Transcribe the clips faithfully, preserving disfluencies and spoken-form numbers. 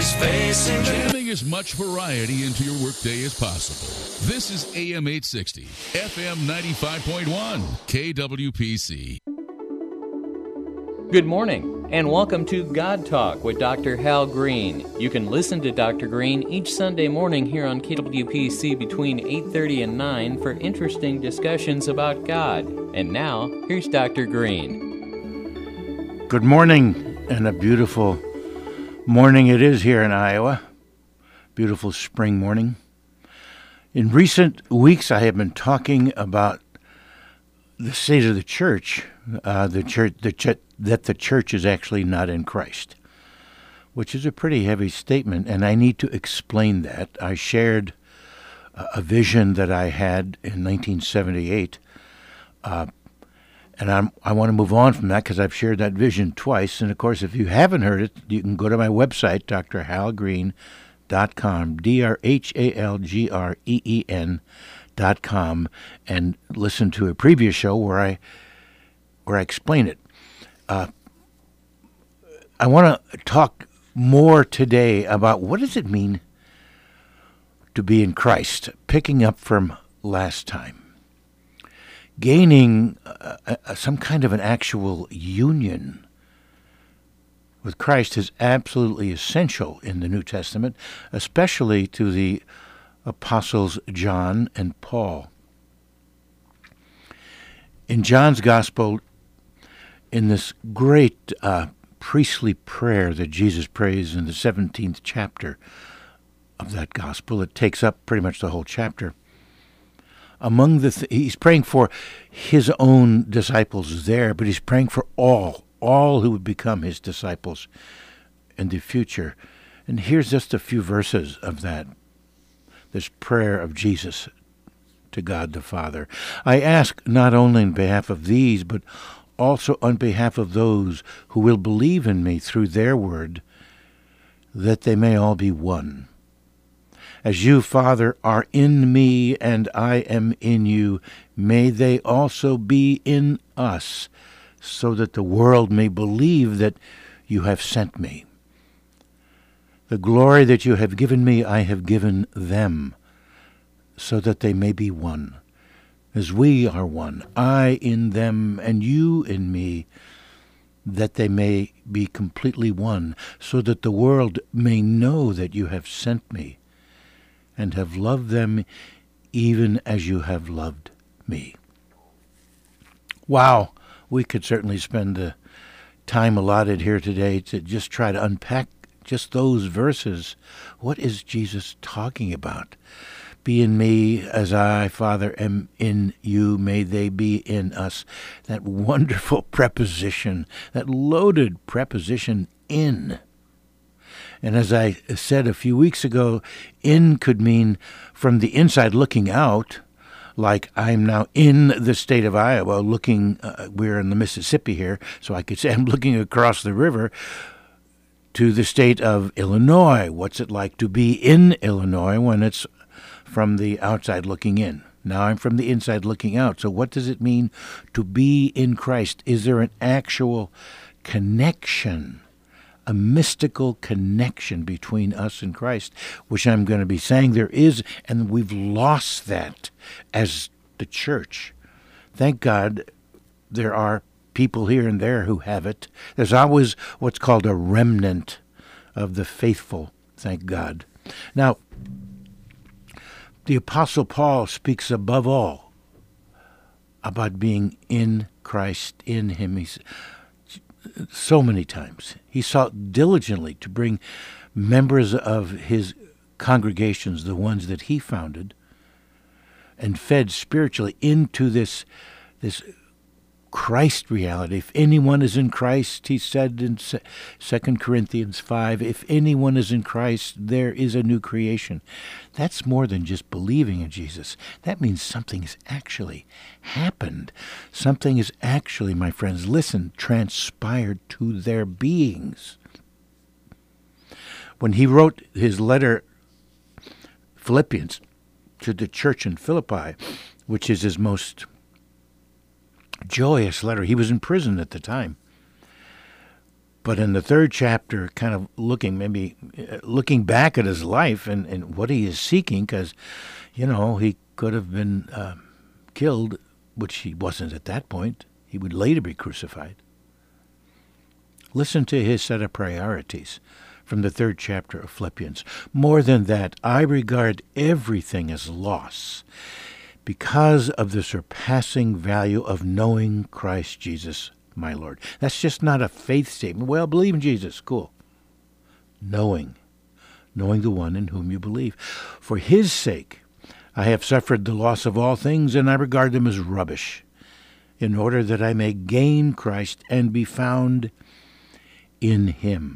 is facing. Jamming as much variety into your workday as possible. This is A M eight sixty, F M ninety-five point one, K W P C. Good morning, and welcome to God Talk with Doctor Hal Green. You can listen to Doctor Green each Sunday morning here on K W P C between eight thirty and nine for interesting discussions about God. And now, here's Doctor Green. Good morning, and a beautiful morning it is here in Iowa. Beautiful spring morning. In recent weeks, I have been talking about the state of the church, uh, the church, the ch- that the church is actually not in Christ, which is a pretty heavy statement, and I need to explain that. I shared a, a vision that I had in nineteen seventy-eight, uh, and I'm, I want to move on from that because I've shared that vision twice. And, of course, if you haven't heard it, you can go to my website, d r hal green dot com, D R H A L G R E E N dot com, and listen to a previous show where I where I explain it. Uh, I want to talk more today about what does it mean to be in Christ, picking up from last time. Gaining uh, uh, some kind of an actual union with Christ is absolutely essential in the New Testament, especially to the apostles John and Paul. In John's Gospel, in this great uh, priestly prayer that Jesus prays in the seventeenth chapter of that Gospel, it takes up pretty much the whole chapter. Among the th- he's praying for his own disciples there, but he's praying for all, all who would become his disciples in the future. And here's just a few verses of that, this prayer of Jesus to God the Father. I ask not only on behalf of these, but also on behalf of those who will believe in me through their word, that they may all be one. As you, Father, are in me and I am in you, may they also be in us, so that the world may believe that you have sent me. The glory that you have given me, I have given them, so that they may be one. As we are one, I in them and you in me, that they may be completely one, so that the world may know that you have sent me and have loved them even as you have loved me. Wow, we could certainly spend the time allotted here today to just try to unpack just those verses. What is Jesus talking about? Be in me as I, Father, am in you. May they be in us. That wonderful preposition, that loaded preposition, in. And as I said a few weeks ago, in could mean from the inside looking out, like I'm now in the state of Iowa looking, uh, we're in the Mississippi here, so I could say I'm looking across the river to the state of Illinois. What's it like to be in Illinois when it's from the outside looking in? Now I'm from the inside looking out. So what does it mean to be in Christ? Is there an actual connection, a mystical connection between us and Christ, which I'm going to be saying there is, and we've lost that as the church. Thank God there are people here and there who have it. There's always what's called a remnant of the faithful, thank God. Now, the Apostle Paul speaks above all about being in Christ, in him. He's so many times. He sought diligently to bring members of his congregations, the ones that he founded, and fed spiritually into this, this Christ reality. If anyone is in Christ, he said in Second Corinthians five, if anyone is in Christ, there is a new creation. That's more than just believing in Jesus. That means something has actually happened. Something is actually, my friends, listen, transpired to their beings. When he wrote his letter, Philippians, to the church in Philippi, which is his most joyous letter. He was in prison at the time. But in the third chapter, kind of looking, maybe uh, looking back at his life and, and what he is seeking, because, you know, he could have been uh, killed, which he wasn't at that point. He would later be crucified. Listen to his set of priorities from the third chapter of Philippians. More than that, I regard everything as loss because of the surpassing value of knowing Christ Jesus, my Lord. That's just not a faith statement. Well, believe in Jesus. Cool. Knowing. Knowing the one in whom you believe. For his sake, I have suffered the loss of all things, and I regard them as rubbish, in order that I may gain Christ and be found in him.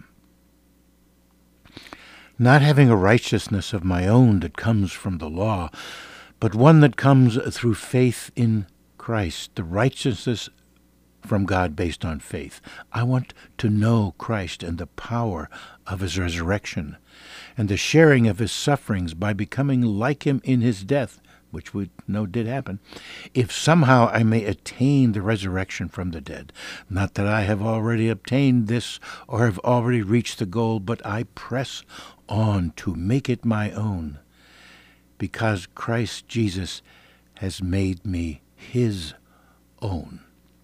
Not having a righteousness of my own that comes from the law, but one that comes through faith in Christ, the righteousness from God based on faith. I want to know Christ and the power of his resurrection and the sharing of his sufferings by becoming like him in his death, which we know did happen, if somehow I may attain the resurrection from the dead. Not that I have already obtained this or have already reached the goal, but I press on to make it my own, because Christ Jesus has made me his own.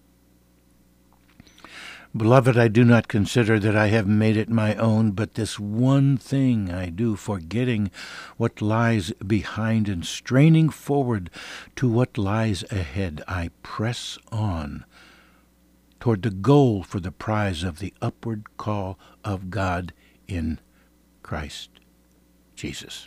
Beloved, I do not consider that I have made it my own, but this one thing I do, forgetting what lies behind and straining forward to what lies ahead, I press on toward the goal for the prize of the upward call of God in Christ Jesus.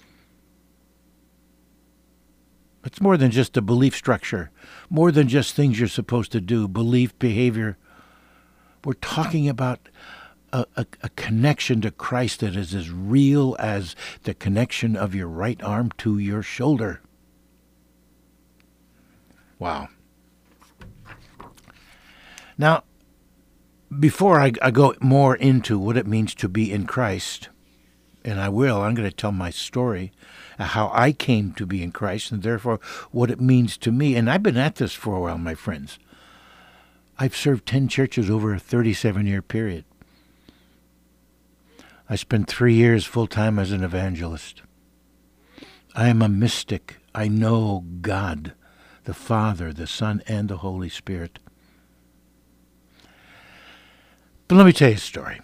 It's more than just a belief structure, more than just things you're supposed to do, belief, behavior. We're talking about a, a, a connection to Christ that is as real as the connection of your right arm to your shoulder. Wow. Now, before I, I go more into what it means to be in Christ, and I will, I'm going to tell my story, how I came to be in Christ, and therefore what it means to me. And I've been at this for a while, my friends. I've served ten churches over a thirty-seven-year period. I spent three years full-time as an evangelist. I am a mystic. I know God, the Father, the Son, and the Holy Spirit. But let me tell you a story.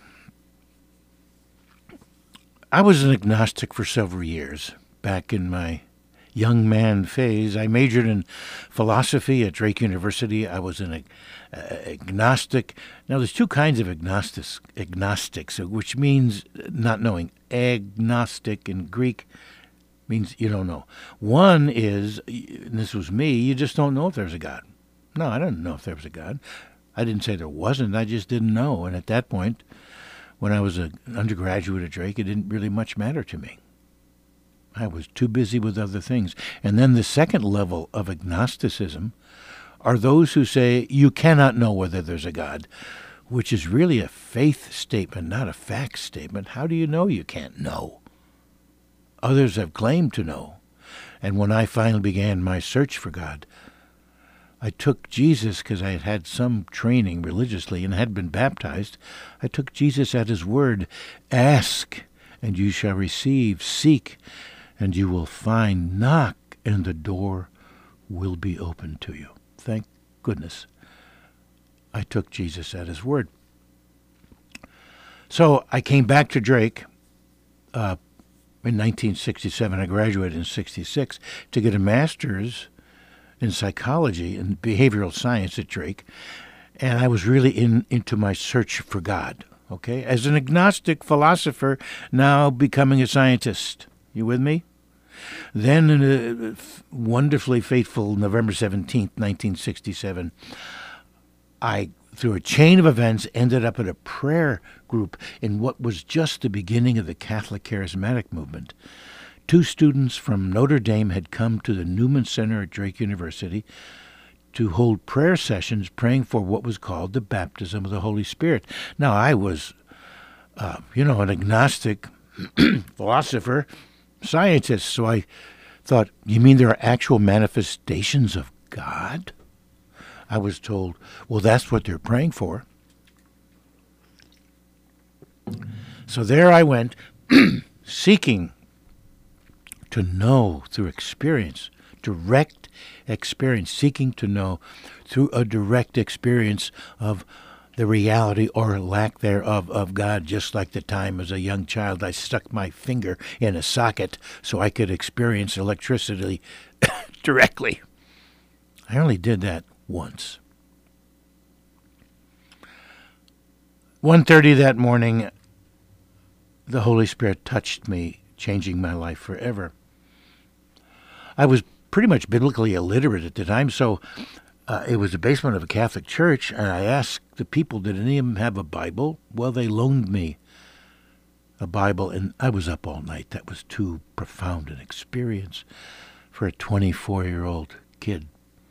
I was an agnostic for several years. Back in my young man phase, I majored in philosophy at Drake University. I was an uh, agnostic. Now, there's two kinds of agnostics, agnostics, which means not knowing. Agnostic in Greek means you don't know. One is, and this was me, you just don't know if there's a God. No, I didn't know if there was a God. I didn't say there wasn't. I just didn't know. And at that point, when I was an undergraduate at Drake, it didn't really much matter to me. I was too busy with other things. And then the second level of agnosticism are those who say you cannot know whether there's a God, which is really a faith statement, not a fact statement. How do you know you can't know? Others have claimed to know. And when I finally began my search for God, I took Jesus, because I had had some training religiously and had been baptized, I took Jesus at his word. Ask, and you shall receive. Seek, and you will find. Knock, and the door will be open to you. Thank goodness I took Jesus at his word. So I came back to Drake uh, in nineteen sixty-seven. I graduated in sixty-six to get a master's in psychology and behavioral science at Drake. And I was really in into my search for God. Okay, as an agnostic philosopher, now becoming a scientist. You with me? Then, in a wonderfully fateful November seventeenth, nineteen sixty-seven, I, through a chain of events, ended up at a prayer group in what was just the beginning of the Catholic Charismatic movement. Two students from Notre Dame had come to the Newman Center at Drake University to hold prayer sessions praying for what was called the baptism of the Holy Spirit. Now, I was, uh, you know, an agnostic philosopher, scientist, so I thought, you mean there are actual manifestations of God? I was told, well, that's what they're praying for. So there I went, seeking to know through experience, direct experience, seeking to know through a direct experience of the reality or lack thereof of God, just like the time as a young child I stuck my finger in a socket so I could experience electricity directly. I only did that once. one thirty that morning, the Holy Spirit touched me, changing my life forever. I was pretty much biblically illiterate at the time, so uh, it was the basement of a Catholic church, and I asked the people, did any of them have a Bible? Well, they loaned me a Bible, and I was up all night. That was too profound an experience for a twenty-four-year-old kid.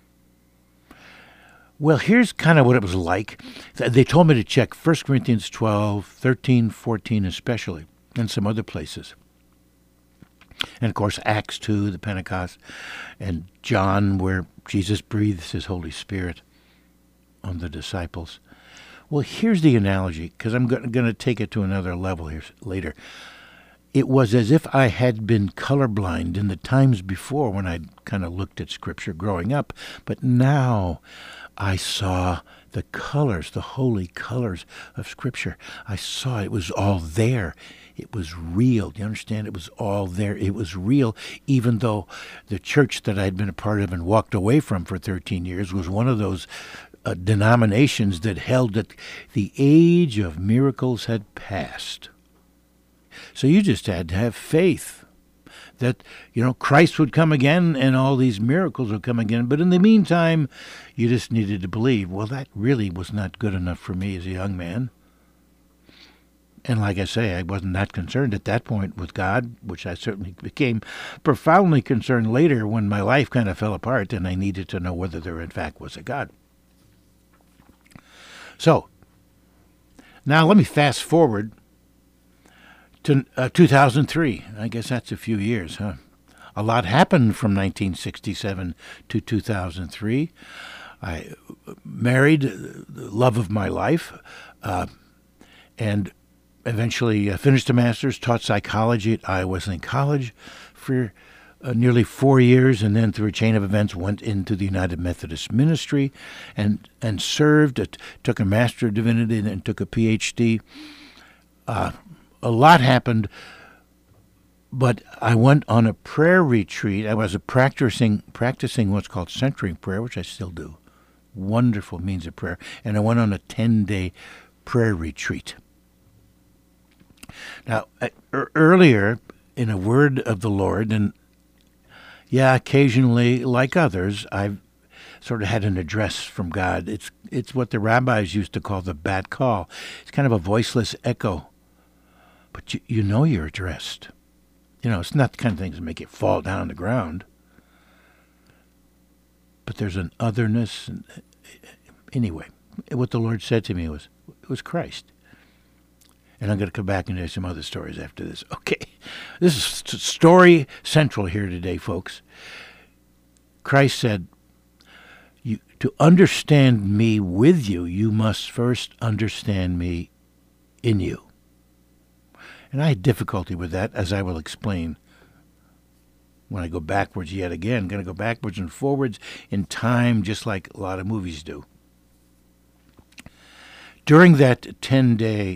Well, here's kind of what it was like. They told me to check First Corinthians twelve, thirteen, fourteen especially, and some other places. And, of course, Acts two, the Pentecost, and John, where Jesus breathes his Holy Spirit on the disciples. Well, here's the analogy, because I'm going to take it to another level here later. It was as if I had been colorblind in the times before when I'd kind of looked at Scripture growing up, but now I saw the colors, the holy colors of Scripture. I saw it was all there. It was real. Do you understand? It was all there. It was real, even though the church that I'd been a part of and walked away from for thirteen years was one of those uh, denominations that held that the age of miracles had passed. So you just had to have faith that, you know, Christ would come again and all these miracles would come again. But in the meantime, you just needed to believe. Well, that really was not good enough for me as a young man. And like I say, I wasn't that concerned at that point with God, which I certainly became profoundly concerned later when my life kind of fell apart and I needed to know whether there in fact was a God. So, now let me fast forward to uh, two thousand three. I guess that's a few years, huh? A lot happened from nineteen sixty-seven to two thousand three. I married the love of my life, uh, and eventually uh, finished a master's, taught psychology at Iowa Wesleyan College for uh, nearly four years, and then through a chain of events went into the United Methodist Ministry and and served, uh, took a Master of Divinity and took a P H D. Uh, a lot happened, but I went on a prayer retreat. I was a practicing practicing what's called centering prayer, which I still do. Wonderful means of prayer. And I went on a ten-day prayer retreat. Now, earlier, in a word of the Lord, and yeah, occasionally, like others, I've sort of had an address from God. It's it's what the rabbis used to call the bat call. It's kind of a voiceless echo. But you, you know you're addressed. You know, it's not the kind of things that make you fall down on the ground. But there's an otherness. And, anyway, what the Lord said to me was, it was Christ. And I'm going to come back and do some other stories after this. Okay, this is story central here today, folks. Christ said, "You to understand me with you, you must first understand me in you." And I had difficulty with that, as I will explain when I go backwards yet again. I'm going to go backwards and forwards in time, just like a lot of movies do. During that ten-day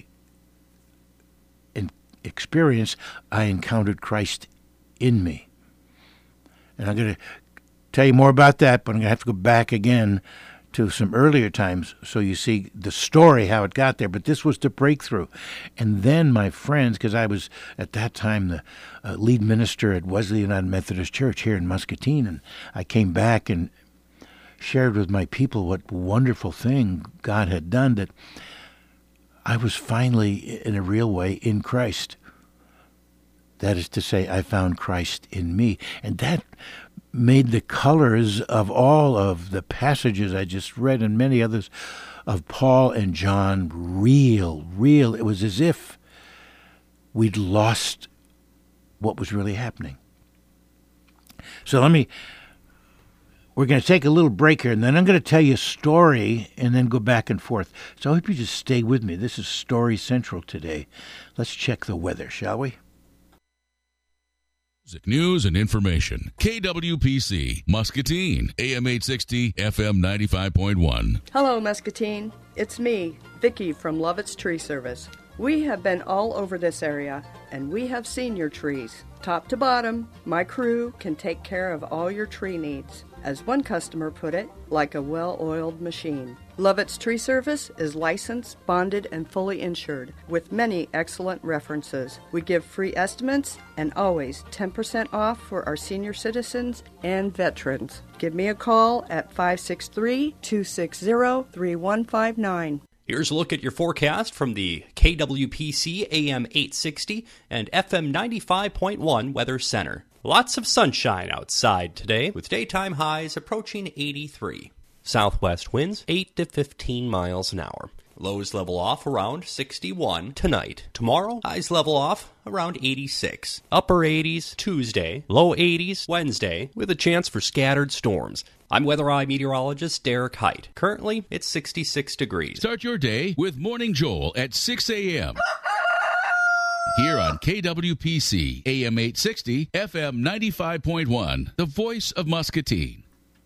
experience, I encountered Christ in me. And I'm going to tell you more about that, but I'm going to have to go back again to some earlier times so you see the story, how it got there. But this was the breakthrough. And then my friends, because I was at that time the uh, lead minister at Wesleyan United Methodist Church here in Muscatine, and I came back and shared with my people what wonderful thing God had done, that I was finally, in a real way, in Christ. That is to say, I found Christ in me. And that made the colors of all of the passages I just read and many others of Paul and John real, real. It was as if we'd lost what was really happening. So let me we're going to take a little break here, and then I'm going to tell you a story and then go back and forth. So I hope you just stay with me. This is Story Central today. Let's check the weather, shall we? Music, news, and information. K W P C, Muscatine, A M eight sixty, F M ninety-five point one. Hello, Muscatine. It's me, Vicki from Lovett's Tree Service. We have been all over this area, and we have seen your trees. Top to bottom, my crew can take care of all your tree needs. As one customer put it, like a well-oiled machine. Lovett's Tree Service is licensed, bonded, and fully insured, with many excellent references. We give free estimates and always ten percent off for our senior citizens and veterans. Give me a call at five six three, two six zero, three one five nine. Here's a look at your forecast from the K W P C A M eight sixty and F M ninety-five point one Weather Center. Lots of sunshine outside today, with daytime highs approaching eighty-three. Southwest winds eight to fifteen miles an hour. Lows level off around sixty-one tonight. Tomorrow, highs level off around eighty-six. Upper eighties Tuesday, low eighties Wednesday, with a chance for scattered storms. I'm Weather Eye meteorologist Derek Height. Currently, it's sixty-six degrees. Start your day with Morning Joel at six a.m. here on K W P C, A M eight sixty, F M ninety-five point one, the voice of Muscatine.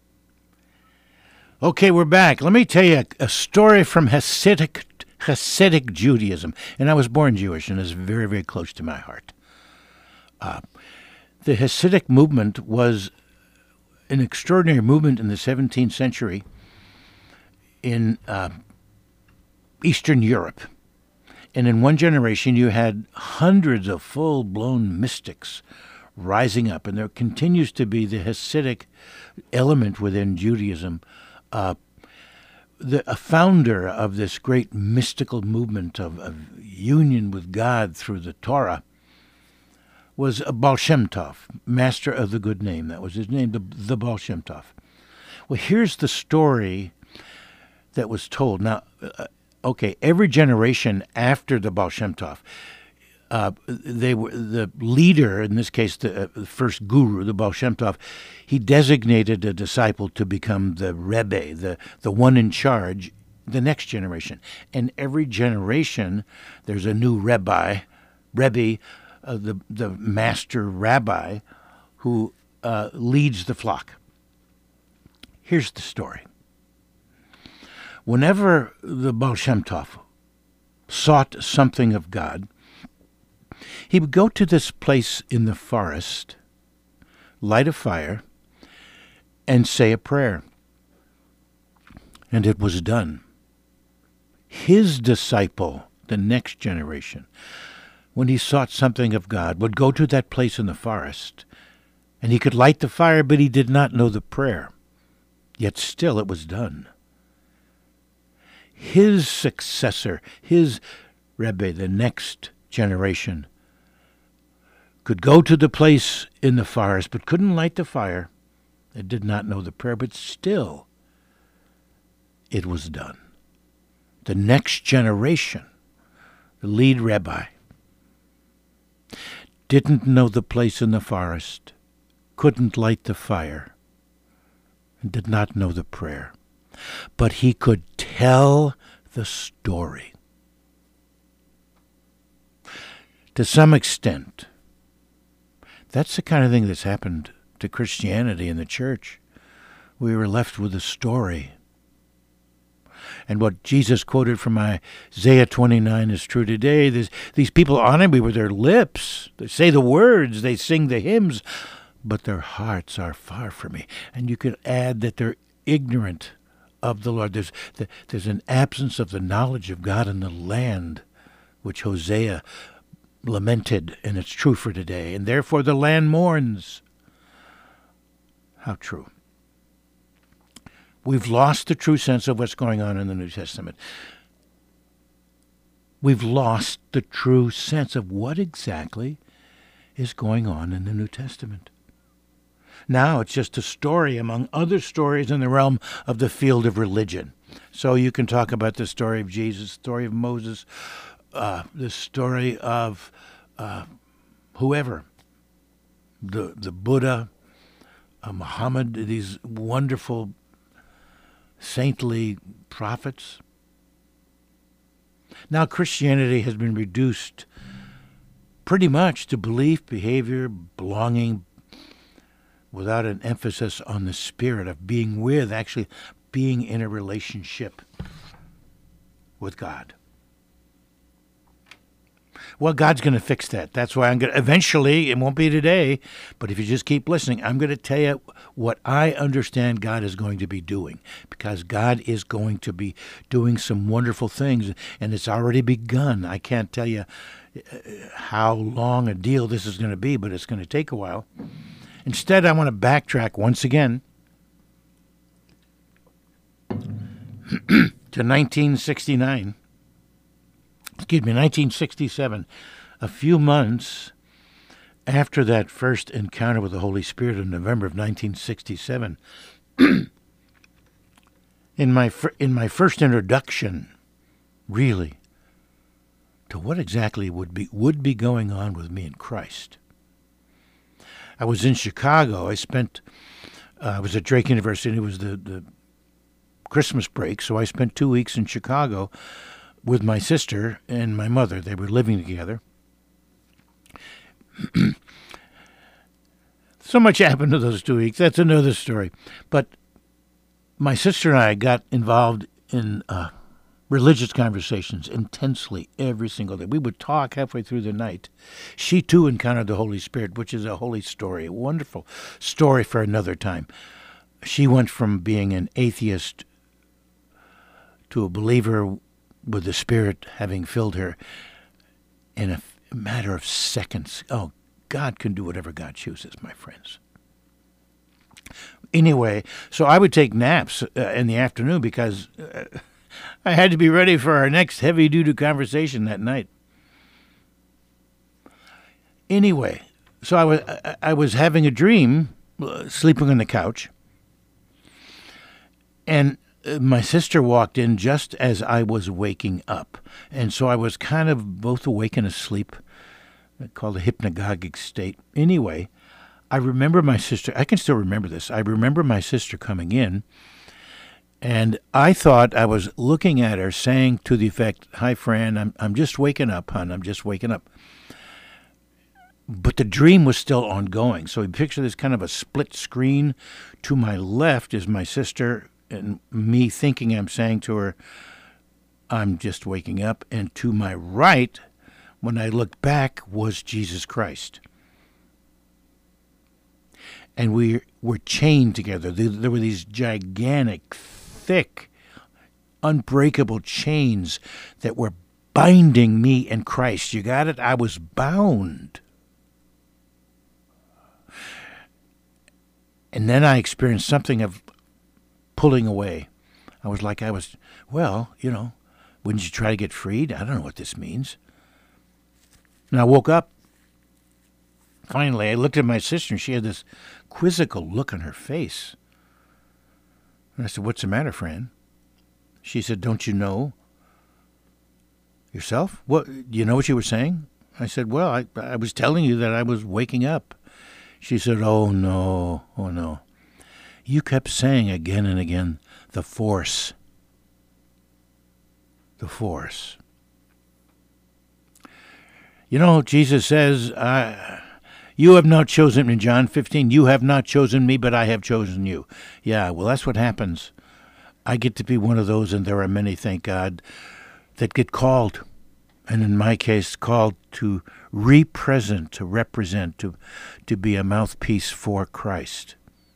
Okay, we're back. Let me tell you a, a story from Hasidic, Hasidic Judaism. And I was born Jewish, and it's very, very close to my heart. Uh, the Hasidic movement was an extraordinary movement in the seventeenth century in uh, Eastern Europe. And in one generation, you had hundreds of full-blown mystics rising up. And there continues to be the Hasidic element within Judaism. Uh, the a founder of this great mystical movement of, of union with God through the Torah was a Baal Shem Tov, master of the good name. That was his name, the, the Baal Shem Tov. Well, here's the story that was told. Now, uh, okay, every generation after the Baal Shem Tov, uh, they were the leader, in this case, the, uh, the first guru, the Baal Shem Tov. He designated a disciple to become the Rebbe, the, the one in charge, the next generation. And every generation, there's a new Rebbe, Rebbe, uh, the, the master rabbi, who uh, leads the flock. Here's the story. Whenever the Baal Shem Tov sought something of God, he would go to this place in the forest, light a fire, and say a prayer. And it was done. His disciple, the next generation, when he sought something of God, would go to that place in the forest, and he could light the fire, but he did not know the prayer. Yet still it was done. His successor, his Rebbe, the next generation, could go to the place in the forest, but couldn't light the fire. It did not know the prayer, but still it was done. The next generation, the lead Rebbe, didn't know the place in the forest, couldn't light the fire, and did not know the prayer. But he could tell the story. To some extent, that's the kind of thing that's happened to Christianity and the church. We were left with a story. And what Jesus quoted from Isaiah twenty-nine is true today. There's, these people honor me with their lips. They say the words, they sing the hymns, but their hearts are far from me. And you could add that they're ignorant of the Lord. There's, there's an absence of the knowledge of God in the land, which Hosea lamented, and it's true for today. And therefore the land mourns. How true. We've lost the true sense of what's going on in the New Testament. We've lost the true sense of what exactly is going on in the New Testament. Now it's just a story among other stories in the realm of the field of religion. So you can talk about the story of Jesus, the story of Moses, uh, the story of uh, whoever, the the Buddha, uh, Muhammad, these wonderful saintly prophets. Now Christianity has been reduced pretty much to belief, behavior, belonging, without an emphasis on the spirit of being with, actually being in a relationship with God. Well, God's going to fix that. That's why I'm going to, eventually, it won't be today, but if you just keep listening, I'm going to tell you what I understand God is going to be doing, because God is going to be doing some wonderful things, and it's already begun. I can't tell you how long a deal this is going to be, but it's going to take a while. Instead, I want to backtrack once again to nineteen sixty-nine. Excuse me, nineteen sixty-seven, a few months after that first encounter with the Holy Spirit in November of nineteen sixty-seven. in my fir- in my first introduction, really, to what exactly would be would be going on with me in Christ. I was in Chicago. I spent, uh, I was at Drake University. It was the, the Christmas break, so I spent two weeks in Chicago with my sister and my mother. They were living together. So much happened to those two weeks. That's another story. But my sister and I got involved in uh, religious conversations intensely every single day. We would talk halfway through the night. She, too, encountered the Holy Spirit, which is a holy story, a wonderful story for another time. She went from being an atheist to a believer with the Spirit having filled her in a matter of seconds. Oh, God can do whatever God chooses, my friends. Anyway, so I would take naps uh, in the afternoon because uh, I had to be ready for our next heavy-duty conversation that night. Anyway, so I was I, I was having a dream, uh, sleeping on the couch, and uh, my sister walked in just as I was waking up, and so I was kind of both awake and asleep, called a hypnagogic state. Anyway, I remember my sister. I can still remember this. I remember my sister coming in. And I thought I was looking at her saying to the effect, "Hi, Fran, I'm I'm just waking up, hon. I'm just waking up." But the dream was still ongoing. So you picture this kind of a split screen. To my left is my sister and me thinking I'm saying to her, "I'm just waking up." And to my right, when I looked back, was Jesus Christ. And we were chained together. There were these gigantic, thick, unbreakable chains that were binding me and Christ. You got it? I was bound. And then I experienced something of pulling away. I was like, I was, well, you know, wouldn't you try to get freed? I don't know what this means. And I woke up. Finally, I looked at my sister, and she had this quizzical look on her face. And I said, "What's the matter, Fran?" She said, "Don't you know yourself? What, do you know what you were saying?" I said, "Well, I, I was telling you that I was waking up." She said, "Oh, no, oh, no. You kept saying again and again, the force. The force. You know, Jesus says, I... You have not chosen me, John fifteen. You have not chosen me, but I have chosen you. Yeah, well, that's what happens. I get to be one of those, and there are many, thank God, that get called. And in my case, called to represent, to represent, to, to be a mouthpiece for Christ.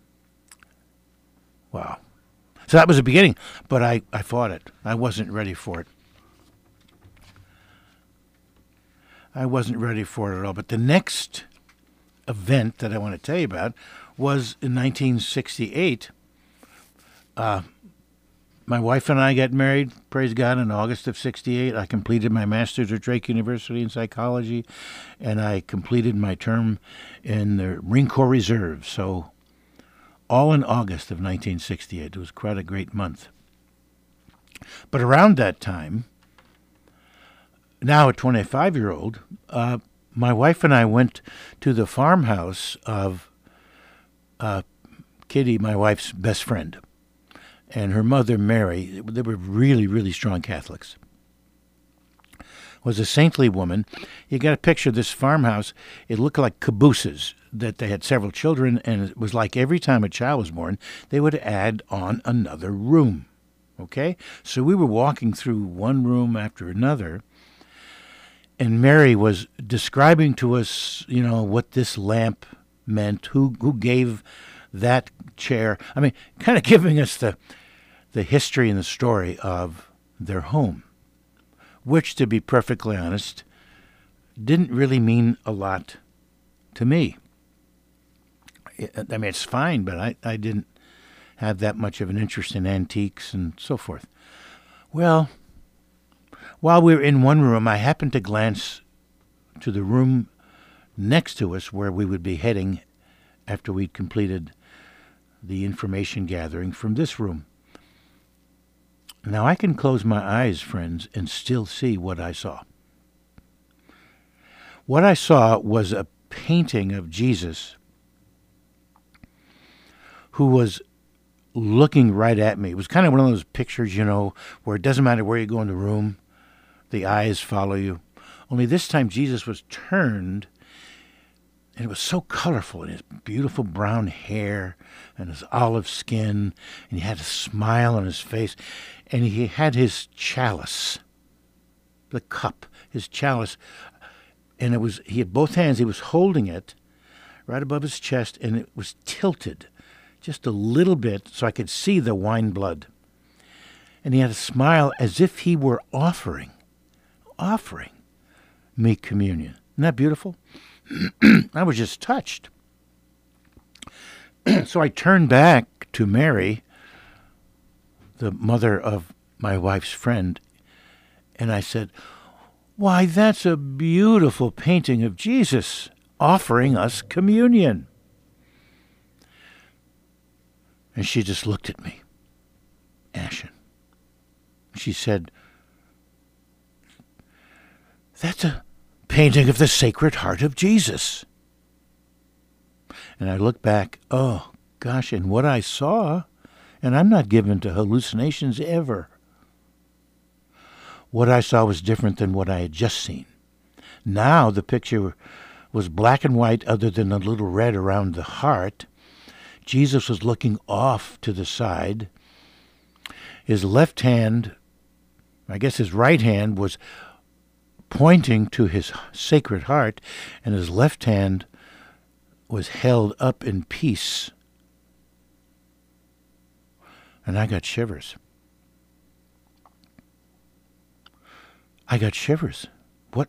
Wow. So that was the beginning, but I, I fought it. I wasn't ready for it. I wasn't ready for it at all. But the next event that I want to tell you about was in nineteen sixty-eight. Uh, my wife and I got married, praise God, in August of sixty-eight. I completed my master's at Drake University in psychology, and I completed my term in the Marine Corps Reserve. So all in August of nineteen sixty-eight. It was quite a great month. But around that time, now a twenty-five-year-old, uh, my wife and I went to the farmhouse of uh, Kitty, my wife's best friend, and her mother, Mary, they were really, really strong Catholics, was a saintly woman. You got a picture of this farmhouse. It looked like cabooses, that they had several children, and it was like every time a child was born, they would add on another room. Okay? So we were walking through one room after another, and Mary was describing to us, you know, what this lamp meant, who who gave that chair. I mean, kind of giving us the the history and the story of their home, which, to be perfectly honest, didn't really mean a lot to me. I mean, it's fine, but I, I didn't have that much of an interest in antiques and so forth. Well, while we were in one room, I happened to glance to the room next to us where we would be heading after we'd completed the information gathering from this room. Now, I can close my eyes, friends, and still see what I saw. What I saw was a painting of Jesus who was looking right at me. It was kind of one of those pictures, you know, where it doesn't matter where you go in the room, the eyes follow you. Only this time Jesus was turned, and it was so colorful, and his beautiful brown hair and his olive skin, and he had a smile on his face, and he had his chalice, the cup, his chalice, and it was, he had both hands, he was holding it right above his chest, and it was tilted just a little bit so I could see the wine blood. And he had a smile as if he were offering, offering me communion. Isn't that beautiful? I was just touched. So I turned back to Mary, the mother of my wife's friend, and I said, "Why, that's a beautiful painting of Jesus offering us communion." And she just looked at me, ashen. She said, "That's a painting of the Sacred Heart of Jesus." And I looked back, oh, gosh, and what I saw, and I'm not given to hallucinations ever. What I saw was different than what I had just seen. Now the picture was black and white other than a little red around the heart. Jesus was looking off to the side. His left hand, I guess his right hand, was pointing to his Sacred Heart, and his left hand was held up in peace. And I got shivers. I got shivers. What?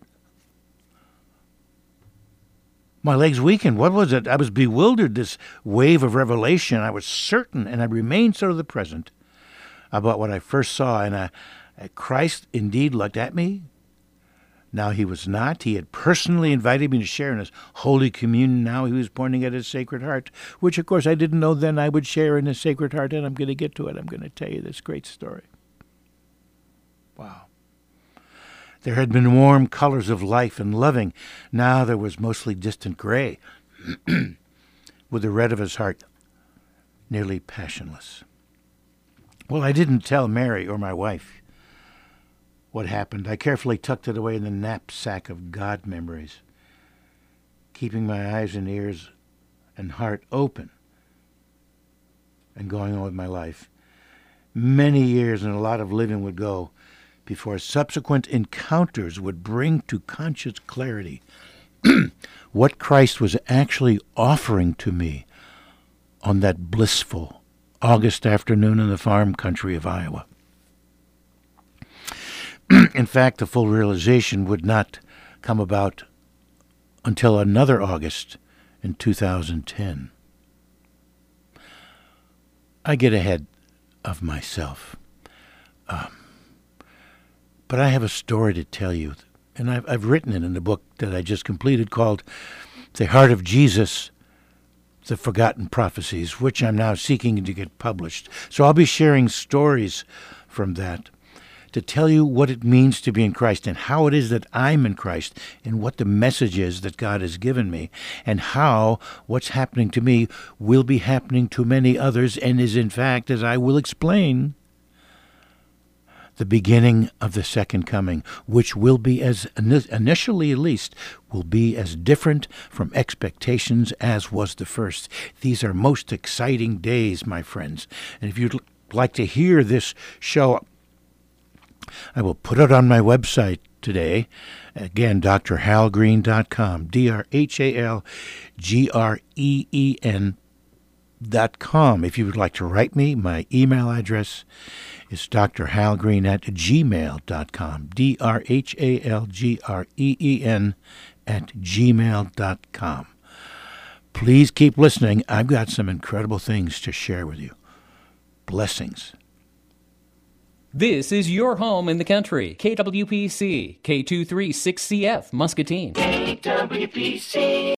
My legs weakened. What was it? I was bewildered, this wave of revelation. I was certain, and I remained so to the present, about what I first saw. And I, Christ indeed looked at me. Now he was not. He had personally invited me to share in his Holy Communion. Now he was pointing at his Sacred Heart, which, of course, I didn't know then I would share in his Sacred Heart, and I'm going to get to it. I'm going to tell you this great story. Wow. There had been warm colors of life and loving. Now there was mostly distant gray, with the red of his heart nearly passionless. Well, I didn't tell Mary or my wife what happened. I carefully tucked it away in the knapsack of God memories, keeping my eyes and ears and heart open and going on with my life. Many years and a lot of living would go before subsequent encounters would bring to conscious clarity what Christ was actually offering to me on that blissful August afternoon in the farm country of Iowa. In fact, the full realization would not come about until another August in two thousand ten. I get ahead of myself. Um, but I have a story to tell you, and I've, I've written it in the book that I just completed called The Heart of Jesus, The Forgotten Prophecies, which I'm now seeking to get published. So I'll be sharing stories from that to tell you what it means to be in Christ and how it is that I'm in Christ and what the message is that God has given me and how what's happening to me will be happening to many others and is in fact, as I will explain, the beginning of the second coming, which will be, as initially at least, will be as different from expectations as was the first. These are most exciting days, my friends. And if you'd like to hear this show, I will put it on my website today. Again, d r hal green dot com, D R H A L G R E E N dot com. If you would like to write me, my email address is d r hal green at gmail dot com, D R H A L G R E E N at gmail dot com. Please keep listening. I've got some incredible things to share with you. Blessings. This is your home in the country. K W P C, K two three six C F, Muscatine. K W P C.